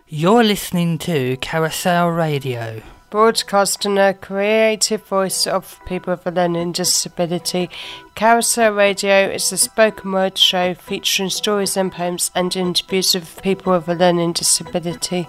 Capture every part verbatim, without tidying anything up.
You're listening to Carousel Radio. Broadcasting a creative voice of people with a learning disability, Carousel Radio is a spoken word show featuring stories and poems and interviews with people with a learning disability.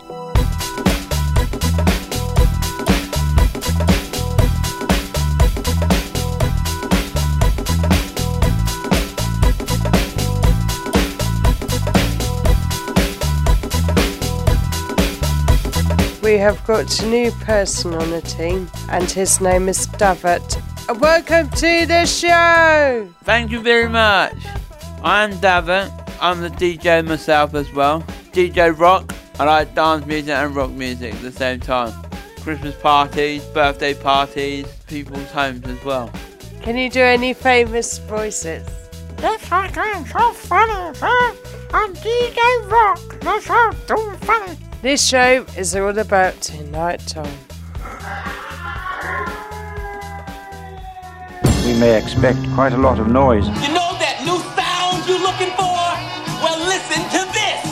We have got a new person on the team, and his name is Davert. Welcome to the show! Thank you very much. I'm Davert. I'm the D J myself as well. D J rock. I like dance music and rock music at the same time. Christmas parties, birthday parties, people's homes as well. Can you do any famous voices? Yes, I can. So funny, huh? I'm D J Rock. That's how so funny. This show is all about night time. We may expect quite a lot of noise. You know that new sound you're looking for? Well, listen to this.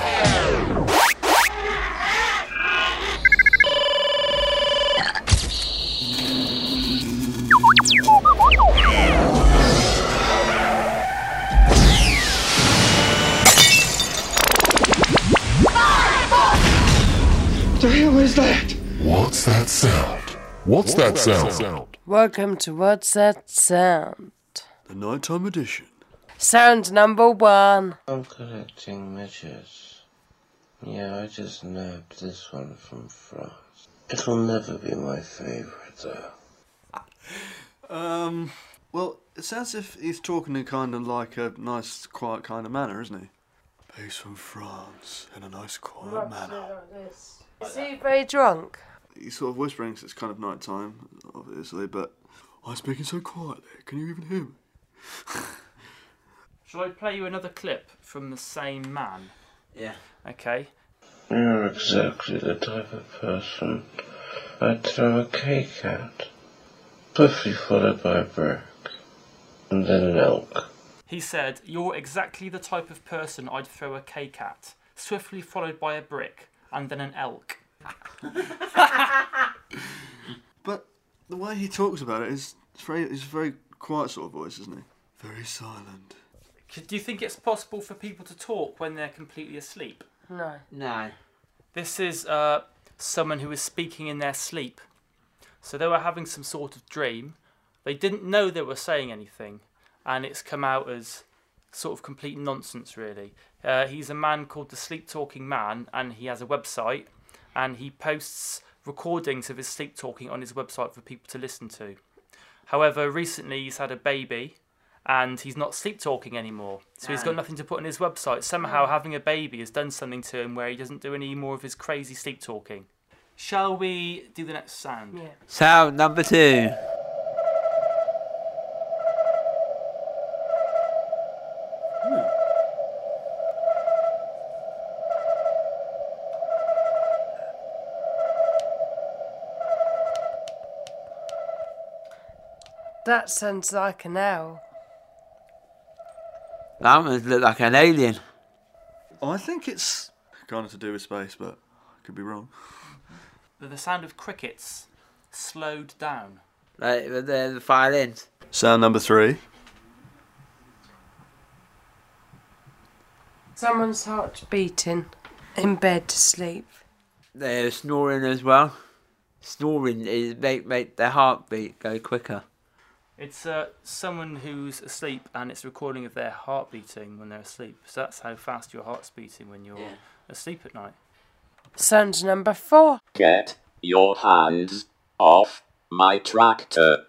What the hell is that? What's that sound? What's that sound? Welcome to What's That Sound? The nighttime edition. Sound number one. I'm collecting midgets. Yeah, I just nabbed this one from France. It'll never be my favourite, though. Um, well, it sounds as if he's talking in kind of like a nice, quiet kind of manner, isn't he? He's from France, in a nice, quiet manner. Is he very drunk? He's sort of whispering because it's kind of night time, obviously, but I'm speaking so quietly. Can you even hear me? Shall I play you another clip from the same man? Yeah. Okay. You're exactly the type of person I'd throw a cake at. Swiftly followed by a brick. And then an elk. He said, "You're exactly the type of person I'd throw a cake at. Swiftly followed by a brick. And then an elk." But the way he talks about it is it's very, it's a very quiet sort of voice, isn't he? Very silent. Do you think it's possible for people to talk when they're completely asleep? No. No. This is uh, someone who is speaking in their sleep. So they were having some sort of dream. They didn't know they were saying anything. And it's come out as sort of complete nonsense, really. Uh, he's a man called the Sleep Talking Man, and he has a website, and he posts recordings of his sleep talking on his website for people to listen to. However, recently he's had a baby, and he's not sleep talking anymore, so he's got nothing to put on his website. Somehow having a baby has done something to him where he doesn't do any more of his crazy sleep talking. Shall we do the next sound? Yeah. Sound number two. That sounds like an owl. That one look like an alien. I think it's kind of to do with space, but I could be wrong. The sound of crickets slowed down. Like the, the violins. Sound number three. Someone's heart beating in bed to sleep. They're snoring as well. Snoring is make make their heartbeat go quicker. It's uh, someone who's asleep, and it's a recording of their heart beating when they're asleep. So that's how fast your heart's beating when you're yeah. asleep at night. Sound number four. Get your hands off my tractor.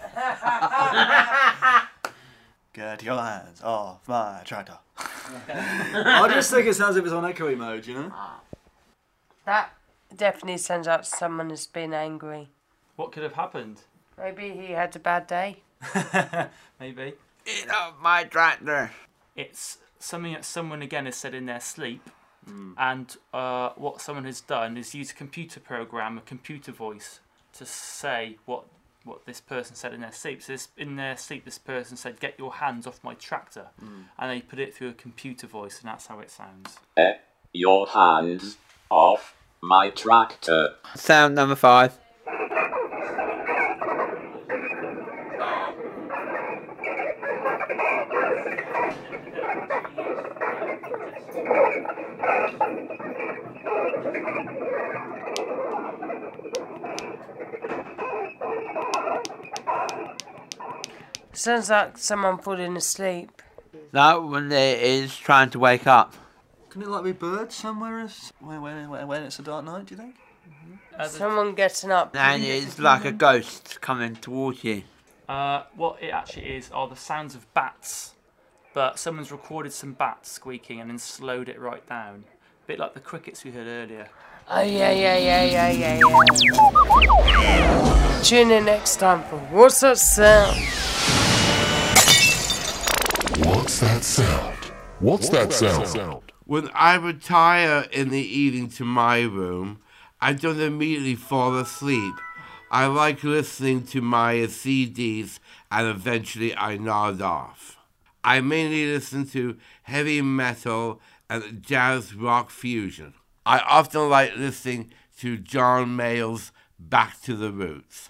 Get your hands off my tractor. I just think it sounds like it's on echoey mode, you know? That definitely sounds like someone has been angry. What could have happened? Maybe he had a bad day. Maybe. Get off my tractor. It's something that someone, again, has said in their sleep. Mm. And uh, what someone has done is use a computer program, a computer voice, to say what what this person said in their sleep. So this, in their sleep, this person said, "Get your hands off my tractor." Mm. And they put it through a computer voice, and that's how it sounds. Get your hands of my tractor. Sound number five. Sounds like someone falling asleep. That one there is trying to wake up. Can it like be birds somewhere is- when, when, when when it's a dark night, do you think? Uh, Someone getting up. And it's like a ghost coming towards you. Uh, what it actually is are the sounds of bats, but someone's recorded some bats squeaking and then slowed it right down. A bit like the crickets we heard earlier. Oh yeah, yeah, yeah, yeah, yeah, yeah. Tune in next time for What's That Sound? What's that sound? What's that sound? When I retire in the evening to my room, I don't immediately fall asleep. I like listening to my C Ds and eventually I nod off. I mainly listen to heavy metal and jazz rock fusion. I often like listening to John Mayall's Back to the Roots.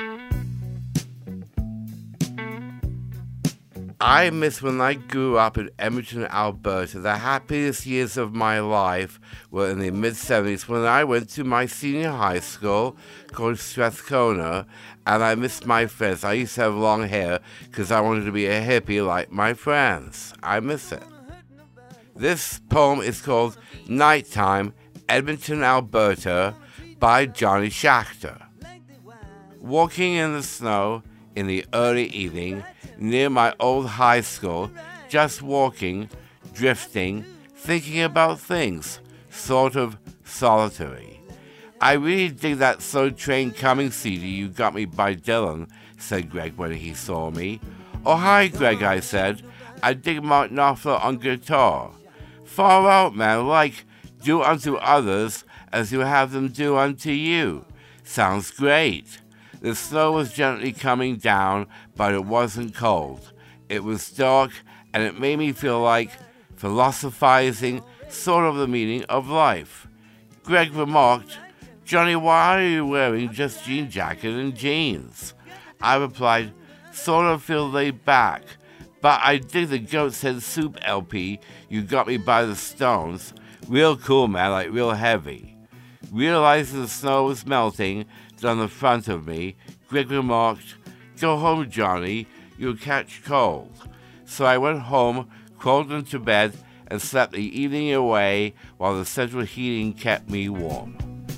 I miss when I grew up in Edmonton, Alberta. The happiest years of my life were in the mid-seventies when I went to my senior high school called Strathcona, and I missed my friends. I used to have long hair because I wanted to be a hippie like my friends. I miss it. This poem is called Nighttime, Edmonton, Alberta, by Johnny Schachter. Walking in the snow in the early evening, near my old high school, just walking, drifting, thinking about things, sort of solitary. I really dig that Slow Train Coming C D you got me by Dylan, said Greg when he saw me. Oh, hi, Greg, I said. I dig Mark Knopfler on guitar. Far out, man, like do unto others as you have them do unto you. Sounds great. The snow was gently coming down, but it wasn't cold. It was dark, and it made me feel like philosophizing sort of the meaning of life. Greg remarked, Johnny, why are you wearing just jean jacket and jeans? I replied, sort of feel laid back, but I dig the Goat's Head Soup L P you got me by the Stones. Real cool, man, like real heavy. Realizing the snow was melting on the front of me, Greg remarked, go home, Johnny, you'll catch cold. So I went home, crawled into bed, and slept the evening away while the central heating kept me warm.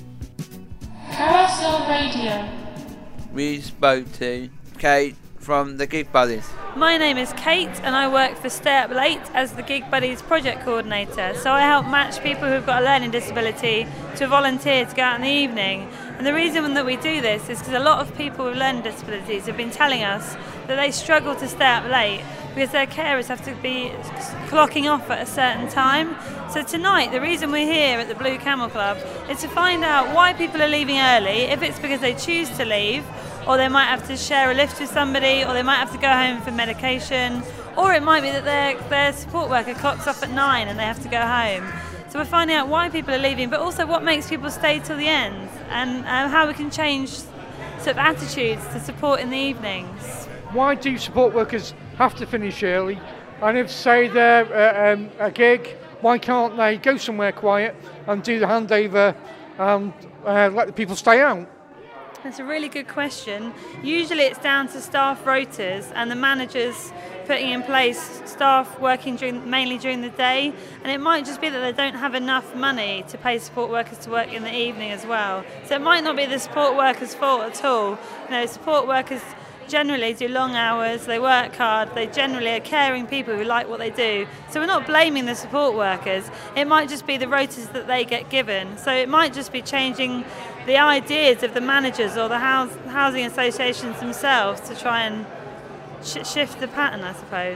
Carousel Radio. We spoke to Kate from the Gig Buddies. My name is Kate and I work for Stay Up Late as the Gig Buddies project coordinator. So I help match people who've got a learning disability to volunteer to go out in the evening. And the reason that we do this is because a lot of people with learning disabilities have been telling us that they struggle to stay up late because their carers have to be clocking off at a certain time. So tonight, the reason we're here at the Blue Camel Club is to find out why people are leaving early, if it's because they choose to leave, or they might have to share a lift with somebody, or they might have to go home for medication, or it might be that their, their support worker clocks off at nine and they have to go home. So we're finding out why people are leaving, but also what makes people stay till the end, and um, how we can change sort of attitudes to support in the evenings. Why do support workers have to finish early? And if, say, they're uh, um, a gig, why can't they go somewhere quiet and do the handover and uh, let the people stay out? That's a really good question. Usually it's down to staff rotas and the managers putting in place staff working during, mainly during the day, and it might just be that they don't have enough money to pay support workers to work in the evening as well. So it might not be the support workers' fault at all. You know, support workers generally do long hours, they work hard, they generally are caring people who like what they do. So we're not blaming the support workers, it might just be the rotas that they get given. So it might just be changing the ideas of the managers or the house, housing associations themselves to try and sh- shift the pattern, I suppose.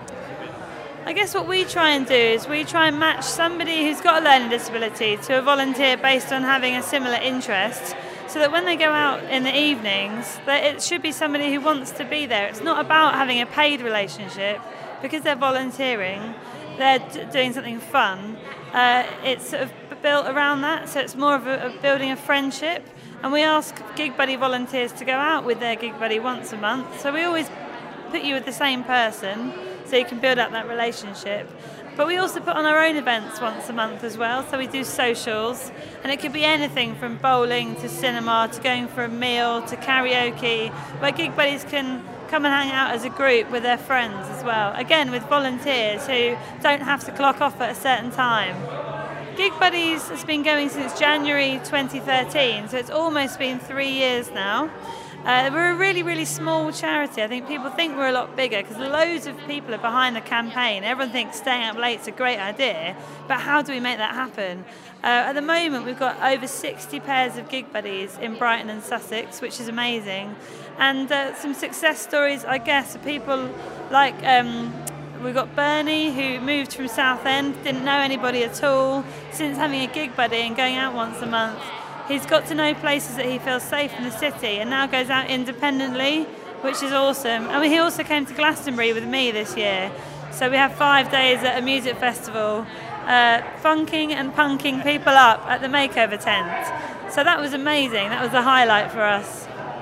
I guess what we try and do is we try and match somebody who's got a learning disability to a volunteer based on having a similar interest, so that when they go out in the evenings, that it should be somebody who wants to be there. It's not about having a paid relationship, because they're volunteering, they're d- doing something fun. Uh, it's sort of built around that, so it's more of a, a building a friendship. And we ask Gig Buddy volunteers to go out with their Gig Buddy once a month. So we always put you with the same person so you can build up that relationship. But we also put on our own events once a month as well. So we do socials, and it could be anything from bowling to cinema to going for a meal to karaoke, where Gig Buddies can come and hang out as a group with their friends as well. Again, with volunteers who don't have to clock off at a certain time. Gig Buddies has been going since January twenty thirteen, so it's almost been three years now. Uh, we're a really, really small charity. I think people think we're a lot bigger because loads of people are behind the campaign. Everyone thinks staying up late is a great idea, but how do we make that happen? Uh, at the moment, we've got over sixty pairs of Gig Buddies in Brighton and Sussex, which is amazing. And uh, some success stories, I guess, are people like... Um, We've got Bernie, who moved from Southend, didn't know anybody at all. Since having a Gig Buddy and going out once a month, he's got to know places that he feels safe in the city and now goes out independently, which is awesome. And he also came to Glastonbury with me this year. So we have five days at a music festival, uh, funking and punking people up at the makeover tent. So that was amazing. That was a highlight for us.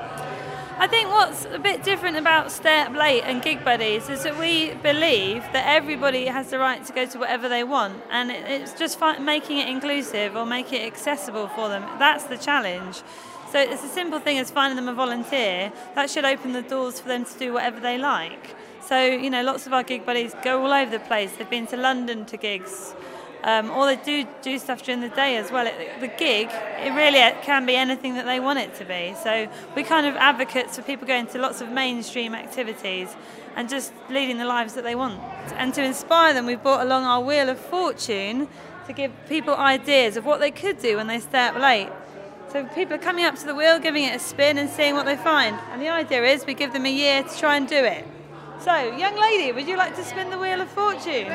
I think what's a bit different about Stay Up Late and Gig Buddies is that we believe that everybody has the right to go to whatever they want, and it, it's just fi- making it inclusive or making it accessible for them. That's the challenge. So it's a simple thing as finding them a volunteer. That should open the doors for them to do whatever they like. So, you know, lots of our Gig Buddies go all over the place. They've been to London to gigs. Um, or they do do stuff during the day as well. It, the gig, it really can be anything that they want it to be. So we're kind of advocates for people going to lots of mainstream activities and just leading the lives that they want. And to inspire them, we've brought along our Wheel of Fortune to give people ideas of what they could do when they stay up late. So people are coming up to the wheel, giving it a spin and seeing what they find. And the idea is we give them a year to try and do it. So, young lady, would you like to spin the Wheel of Fortune?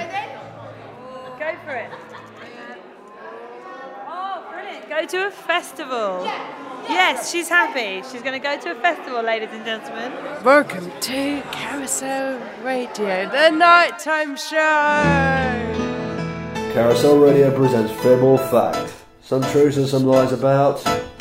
Go for it. Oh, brilliant. Go to a festival. Yes, she's happy. She's going to go to a festival, ladies and gentlemen. Welcome to Carousel Radio, the nighttime show. Carousel Radio presents Fib or Fact. Some truths and some lies about...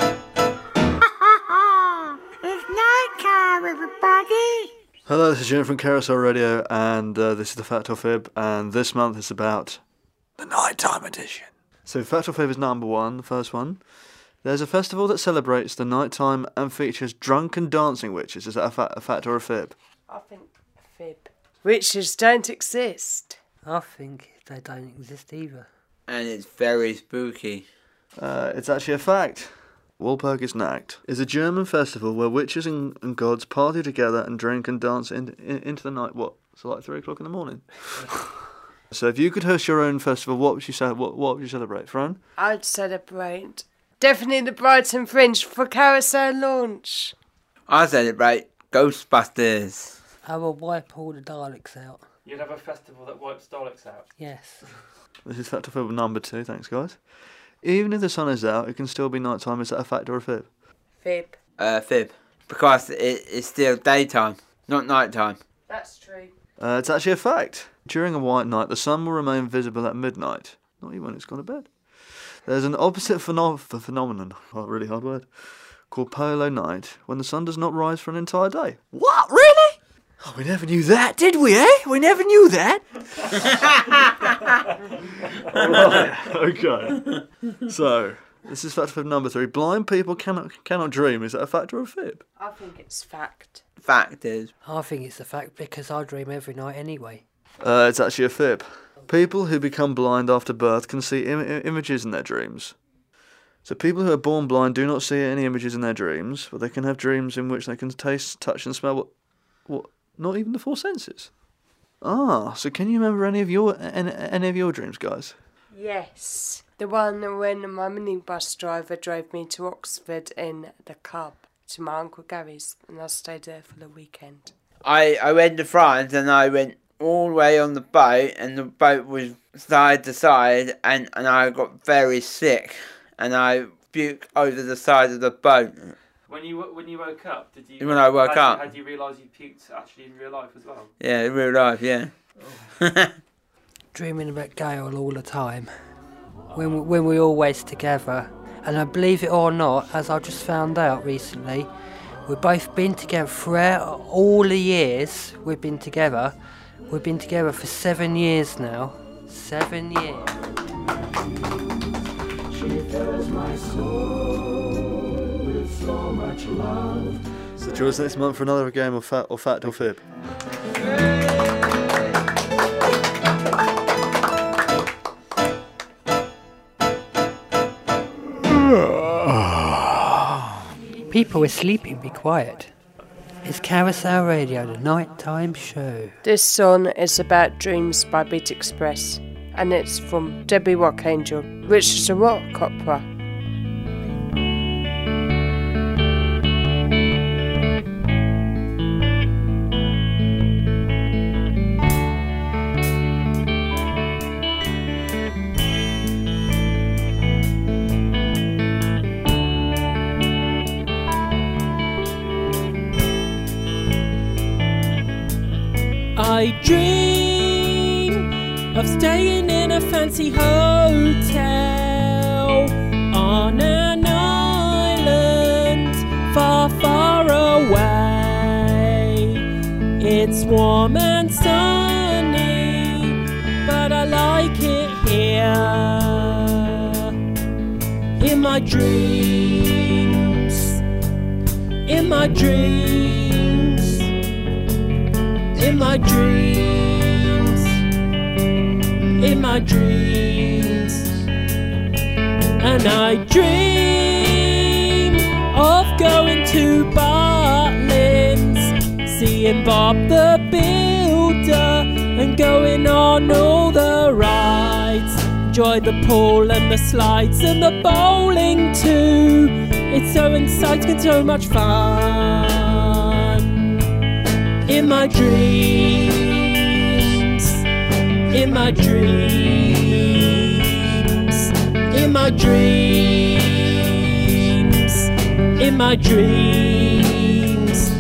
It's night time, everybody. Hello, this is Jim from Carousel Radio, and uh, this is the Fact or Fib, and this month is about... the nighttime edition. So Fact or Fib is number one, the first one. There's a festival that celebrates the nighttime and features drunken dancing witches. Is that a, fa- a fact or a fib? I think a fib. Witches don't exist. I think they don't exist either. And it's very spooky. Uh, it's actually a fact. Walpurgisnacht is a German festival where witches and, and gods party together and drink and dance in, in, into the night. What? So like three o'clock in the morning? So if you could host your own festival, what would you say? What, what would you celebrate, Fran? I'd celebrate definitely the Brighton Fringe for Carousel launch. I celebrate Ghostbusters. I will wipe all the Daleks out. You'd have a festival that wipes Daleks out. Yes. This is Fact or Fib number two. Thanks, guys. Even if the sun is out, it can still be night time. Is that a fact or a fib? Fib. Uh, fib. Because it, it's still daytime, not nighttime. That's true. Uh, it's actually a fact. During a white night, the sun will remain visible at midnight. Not even when it's gone to bed. There's an opposite pheno- phenomenon, oh, really hard word, called polar night, when the sun does not rise for an entire day. What? Really? Oh, we never knew that, did we, eh? We never knew that. Right, okay. So, this is fact or fib number three. Blind people cannot cannot dream. Is that a fact or a fib? I think it's fact. Fact is. I think it's a fact because I dream every night anyway. Uh, it's actually a fib. People who become blind after birth can see Im- images in their dreams. So people who are born blind do not see any images in their dreams, but they can have dreams in which they can taste, touch and smell what, what not even the four senses. Ah, so can you remember any of your any, any of your dreams, guys? Yes. The one when my minibus driver drove me to Oxford in the cub to my Uncle Gary's, and I stayed there for the weekend. I, I went to France and I went all the way on the boat, and the boat was side to side, and, and I got very sick, and I puked over the side of the boat. When you when you woke up, did you? When I woke had up. You, had you realised you puked actually in real life as well? Yeah, in real life, yeah. Dreaming about Gail all the time. when we, when we're always together. And I believe it or not, as I just found out recently, we've both been together throughout all the years we've been together. We've been together for seven years now. Seven years. She fills my soul with so much love. So join us next month for another game of Fat or Fact or Fib. People are sleeping, be quiet. It's Carousel Radio, the nighttime show. This song is about Dreams by Beat Express, and it's from Debbie Rock Angel, which is a rock opera. I dream of staying in a fancy hotel on an island far, far away. It's warm and sunny, but I like it here. In my dreams, in my dreams. In my dreams, in my dreams, and I dream of going to Bartlin's, seeing Bob the Builder, and going on all the rides. Enjoy the pool and the slides and the bowling too. It's so exciting and so much fun. In my dreams, in my dreams, in my dreams, in my dreams.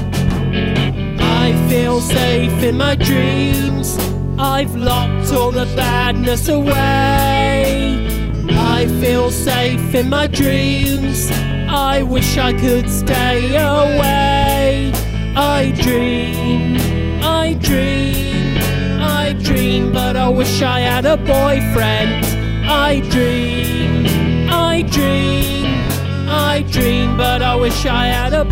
I feel safe in my dreams. I've locked all the badness away. I feel safe in my dreams. I wish I could stay away. I dream, I dream, I dream, but I wish I had a boyfriend. I dream, I dream, I dream, but I wish I had a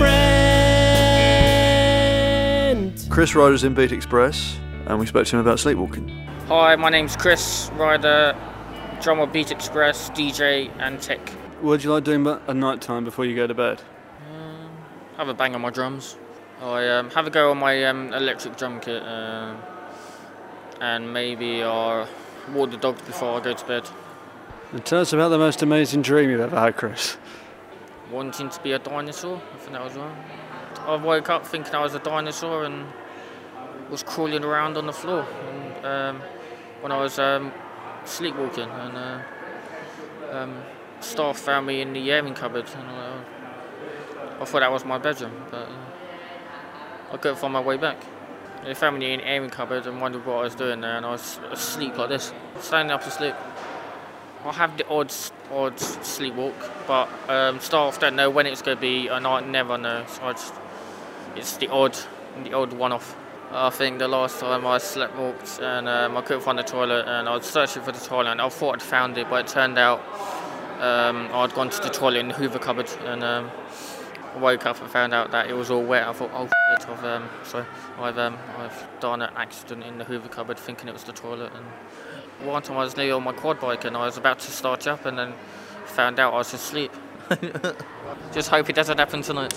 boyfriend. Chris Ryder's in Beat Express, and we spoke to him about sleepwalking. Hi, my name's Chris Ryder, drummer Beat Express, D J and tech. What do you like doing at night time before you go to bed? Um, have a bang on my drums. I um, have a go on my um, electric drum kit, uh, and maybe I'll walk the dog before I go to bed. And tell us about the most amazing dream you've ever had, Chris. Wanting to be a dinosaur, I think that was one. I woke up thinking I was a dinosaur and was crawling around on the floor and, um, when I was um, sleepwalking, and uh, um, staff found me in the airing cupboard, and uh, I thought that was my bedroom, but uh, I couldn't find my way back. They found me in the airing cupboard and wondered what I was doing there, and I was asleep like this, standing up asleep. I have the odd, odd sleepwalk, but um, staff don't know when it's going to be, and I never know. So I just, it's the odd, the odd one-off. I think the last time I sleepwalked and um, I couldn't find the toilet, and I was searching for the toilet, and I thought I'd found it, but it turned out um, I'd gone to the toilet in the Hoover cupboard, and um, I woke up and found out that it was all wet. I thought, oh shit, I've um, sorry, I've um, I've done an accident in the Hoover cupboard, thinking it was the toilet. And one time I was nearly on my quad bike, and I was about to start up, and then found out I was asleep. Just hope it doesn't happen tonight.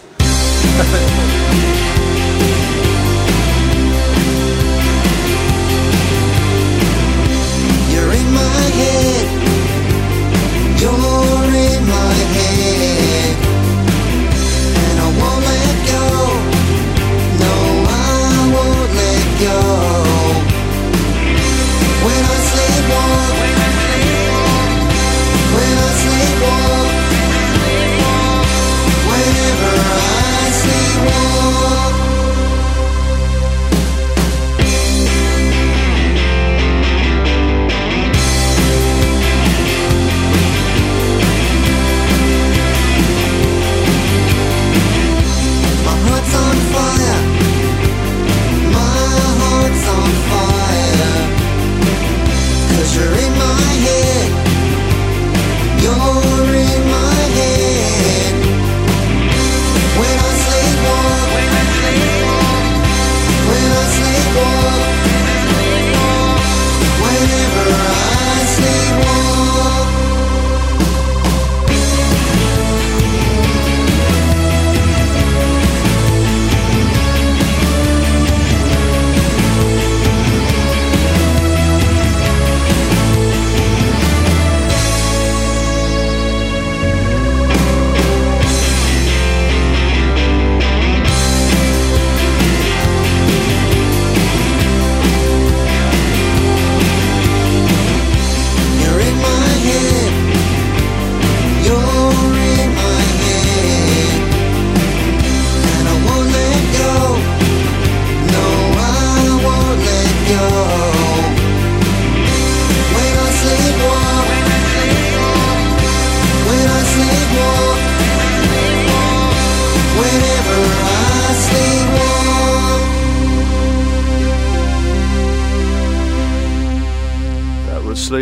You're in my head. You're in my head. And I won't let go. No, I won't let go. When I sleepwalk, when I sleepwalk, whenever I sleepwalk.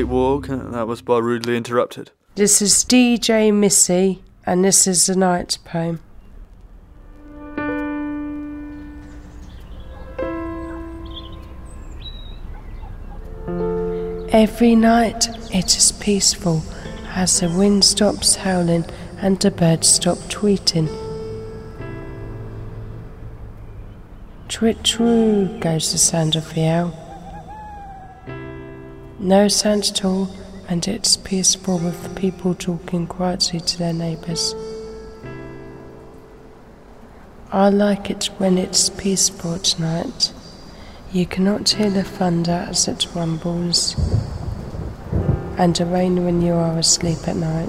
Sleepwalk, and that was by Rudely Interrupted. This is D J Missy, and this is the night poem. Every night it is peaceful as the wind stops howling and the birds stop tweeting. Twit-troo goes the sound of the owl. No sound at all, and it's peaceful with the people talking quietly to their neighbours. I like it when it's peaceful at night. You cannot hear the thunder as it rumbles, and the rain when you are asleep at night.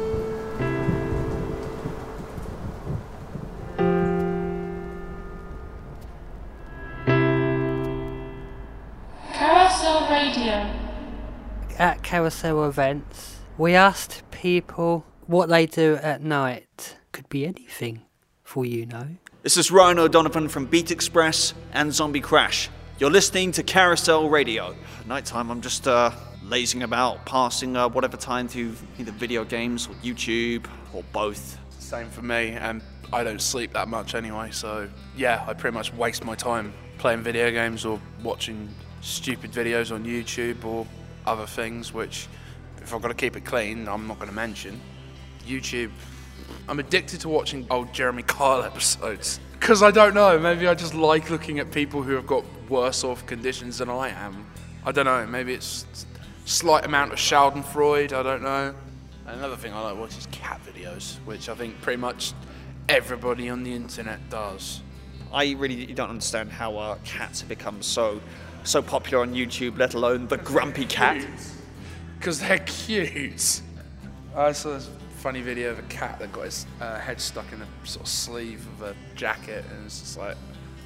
Carousel Radio. At Carousel events, we asked people what they do at night. Could be anything, for you know. This is Ryan O'Donovan from Beat Express and Zombie Crash. You're listening to Carousel Radio. Nighttime, I'm just uh, lazing about, passing uh, whatever time to either video games or YouTube or both. Same for me, and I don't sleep that much anyway, so yeah, I pretty much waste my time playing video games or watching stupid videos on YouTube or other things, which, if I've got to keep it clean, I'm not going to mention. YouTube, I'm addicted to watching old Jeremy Kyle episodes. Because I don't know, maybe I just like looking at people who have got worse off conditions than I am. I don't know, maybe it's slight amount of Schadenfreude, I don't know. Another thing I like to watch is cat videos, which I think pretty much everybody on the internet does. I really don't understand how uh, cats have become so so popular on YouTube, let alone the grumpy cat. Because they're cute. I saw this funny video of a cat that got his uh, head stuck in a sort of sleeve of a jacket, and it's just like,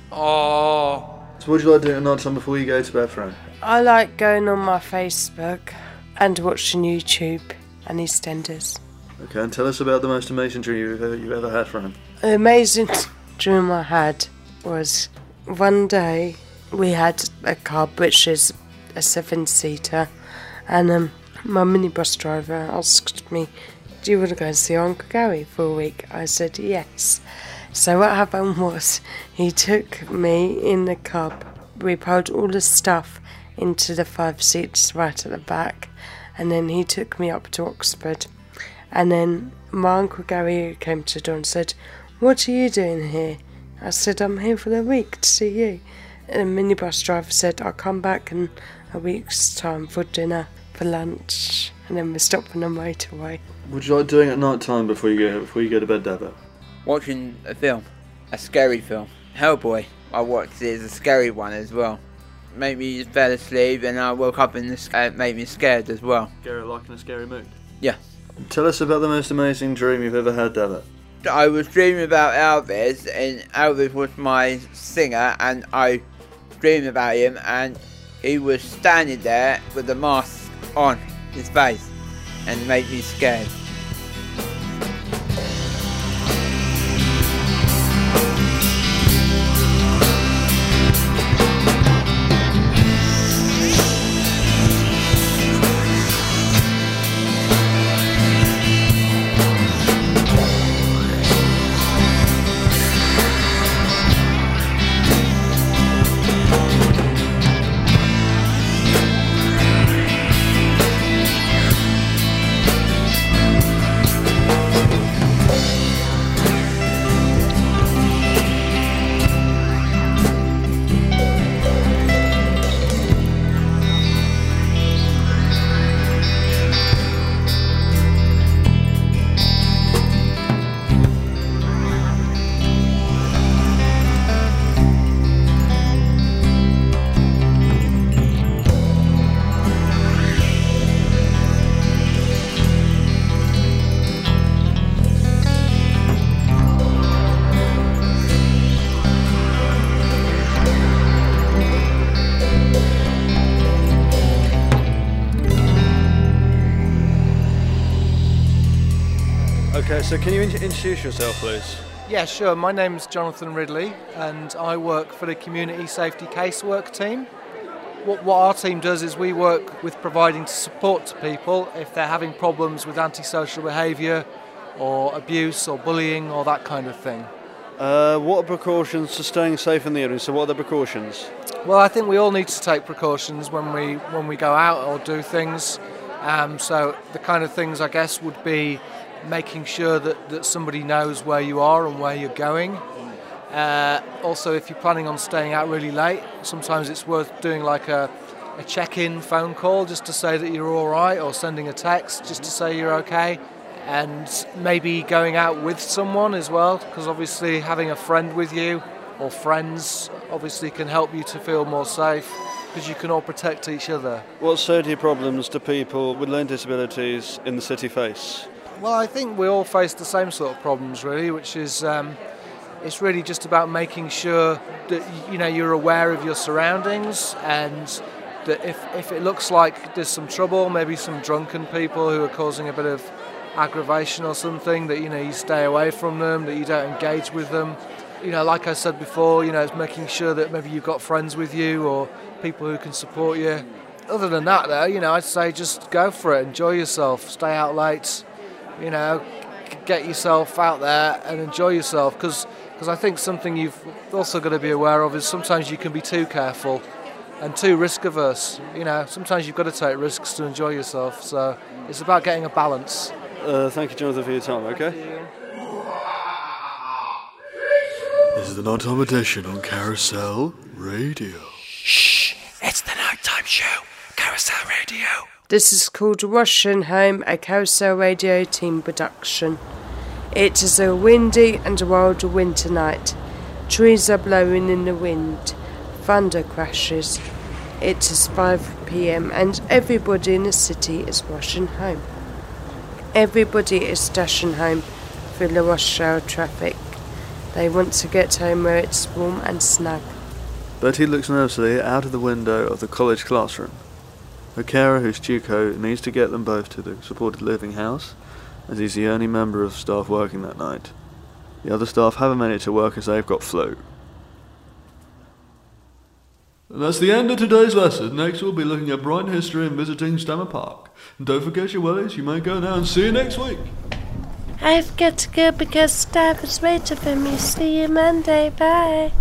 oh. So what do you like doing at night time before you go to bed, Fran? I like going on my Facebook and watching YouTube and EastEnders. Okay, and tell us about the most amazing dream you've ever, you've ever had, Fran. The amazing dream I had was one day we had a cab which is a seven-seater, and um, my minibus driver asked me, do you want to go and see Uncle Gary for a week? I said yes. So what happened was, he took me in the cab, we piled all the stuff into the five seats right at the back, and then he took me up to Oxford. And then my Uncle Gary came to the door and said, what are you doing here? I said, I'm here for the week to see you. And the minibus driver said, I'll come back in a week's time for dinner, for lunch, and then we're stopping on motorway. What do you like doing at night time before you go before you go to bed, Davo? Watching a film, a scary film. Hellboy, I watched it as a scary one as well. Made me just fell asleep, and I woke up and it uh, made me scared as well. Scary, like in a scary mood? Yeah. Tell us about the most amazing dream you've ever had, Davo. I was dreaming about Elvis, and Elvis was my singer, and I dreamed about him, and he was standing there with the mask on his face, and made me scared. Okay, so can you in- introduce yourself, please? Yeah, sure. My name's Jonathan Ridley, and I work for the Community Safety Casework team. what, what our team does is we work with providing support to people if they're having problems with antisocial behaviour or abuse or bullying or that kind of thing. Uh, what are precautions for staying safe in the area? So what are the precautions? Well, I think we all need to take precautions when we when we go out or do things. Um, so the kind of things, I guess, would be making sure that, that somebody knows where you are and where you're going. Uh, also, if you're planning on staying out really late, sometimes it's worth doing like a, a check-in phone call just to say that you're all right, or sending a text just to say you're okay. And maybe going out with someone as well, because obviously having a friend with you or friends obviously can help you to feel more safe, because you can all protect each other. What safety problems do people with learning disabilities in the city face? Well, I think we all face the same sort of problems really, which is um, it's really just about making sure that you know you're aware of your surroundings, and that if, if it looks like there's some trouble, maybe some drunken people who are causing a bit of aggravation or something, that you know you stay away from them, that you don't engage with them. You know, like I said before, you know, it's making sure that maybe you've got friends with you or people who can support you. Other than that, though, you know, I'd say just go for it, enjoy yourself, stay out late, you know, get yourself out there and enjoy yourself, because because I think something you've also got to be aware of is sometimes you can be too careful and too risk averse. You know, sometimes you've got to take risks to enjoy yourself, so it's about getting a balance. Uh, thank you, Jonathan, for your time, okay? This is the nighttime edition on Carousel Radio. Shh, it's the nighttime show, Carousel Radio. This is called Russian Home, a Carousel Radio team production. It is a windy and wild winter night. Trees are blowing in the wind. Thunder crashes. It is five p.m. and everybody in the city is rushing home. Everybody is dashing home through the rush hour traffic. They want to get home where it's warm and snug. Betty looks nervously out of the window of the college classroom. Her carer, who's Tuco, needs to get them both to the supported living house, as he's the only member of staff working that night. The other staff haven't made it to work as they've got flu. And that's the end of today's lesson. Next we'll be looking at Brighton history and visiting Stammer Park. And don't forget your wellies, you may go now, and see you next week. I've got to go because Dad is waiting for me. See you Monday. Bye.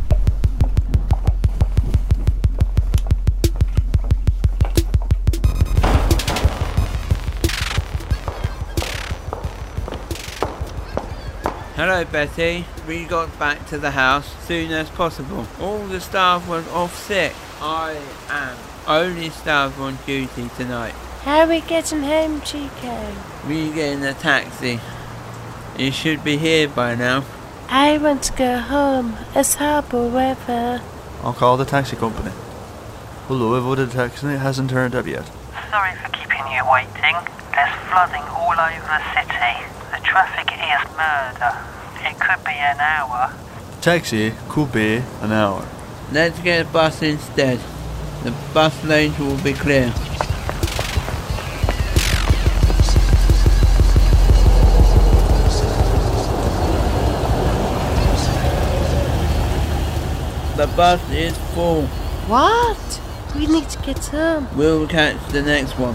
Hello Betty, we got back to the house soon as possible. All the staff was off sick. I am only staff on duty tonight. How are we getting home, Chico? We get in a taxi. You should be here by now. I want to go home. It's horrible weather. I'll call the taxi company. Hello, I've ordered a taxi and it hasn't turned up yet. Sorry for keeping you waiting. There's flooding all over the city. The traffic is murder. It could be an hour. Taxi could be an hour. Let's get a bus instead. The bus lanes will be clear. The bus is full. What? We need to get home. We'll catch the next one.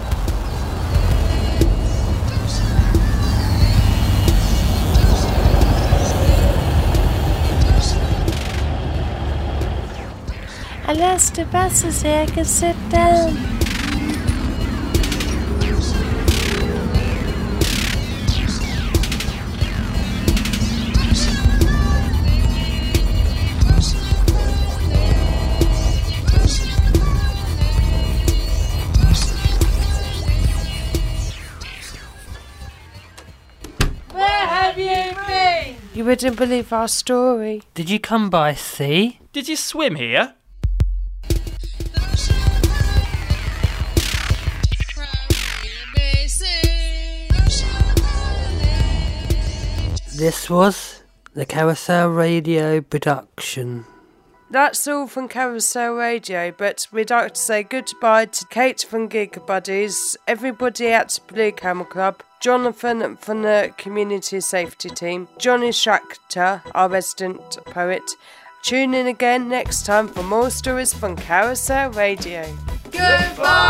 At last the bus is here, I can sit down. Where have you been? You wouldn't believe our story. Did you come by sea? Did you swim here? This was the Carousel Radio production. That's all from Carousel Radio, but we'd like to say goodbye to Kate from Gig Buddies, everybody at Blue Camel Club, Jonathan from the Community Safety Team, Johnny Shachter, our resident poet, Tune in again next time for more stories from Carousel Radio. Goodbye!